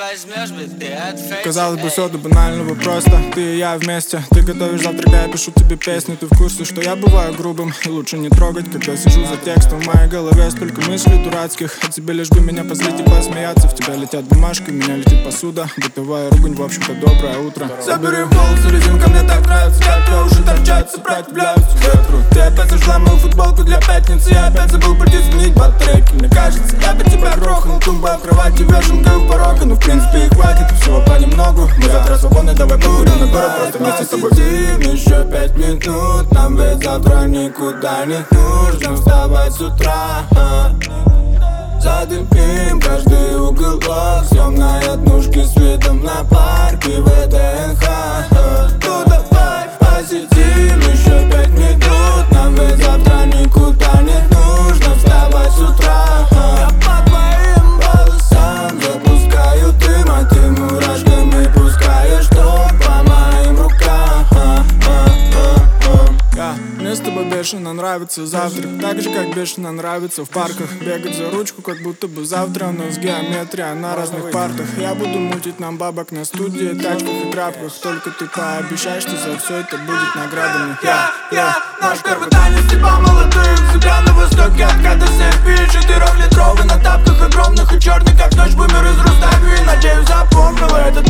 возьмешь, блядь, ты от фейка. Казалось бы, все до банального просто. Ты и я вместе, ты готовишь завтрак, а я пишу тебе песни. Ты в курсе, что я бываю грубым, и лучше не трогать, когда сижу за текстом. В моей голове столько мыслей дурацких, а тебе лишь бы меня позлить и посмеяться. В тебя летят бумажки, в меня летит посуда. Бытовая ругань, в общем-то, доброе утро. Забери волосы, резинка мне так нравится, как твои уши торчат, сопротивляются ветру. Ты опять зажгла мою футболку для пятницы, я опять забыл прийти сменить батарейки. Мне кажется, я бы тебя грохнул, тумба в кровати, вешенкой у порога. Ну в принципе и хватит, всего понемногу. Мы завтра свободны, давай поговорим на город, просто вместе с тобой. Посидим еще 5 минут, нам ведь завтра никуда не нужно вставать с утра. Задымим каждый уголок, съем на однушке с видом на парки ВДНХ. Ну давай посидим еще 5 минут, нам ведь завтра никуда не нужно вставать с утра. Я по твоим волосам запускаю дым, а ты мурашками пускаешь ток по моим рукам. Мне с тобой бешено нравится завтрак, так же как бешено нравится в парках бегать за ручку, как будто бы завтра у нас геометрия на разных партах. Я буду мутить нам бабок на студии, тачках и трапках. Только ты пообещай, что за все это будет наградами. Я, наш первый танец, типа молодых, себя на востоке от КДС. 4-литровый на тапках огромных и черный, как ночь, бумер из Рустави. Надеюсь, запомнила этот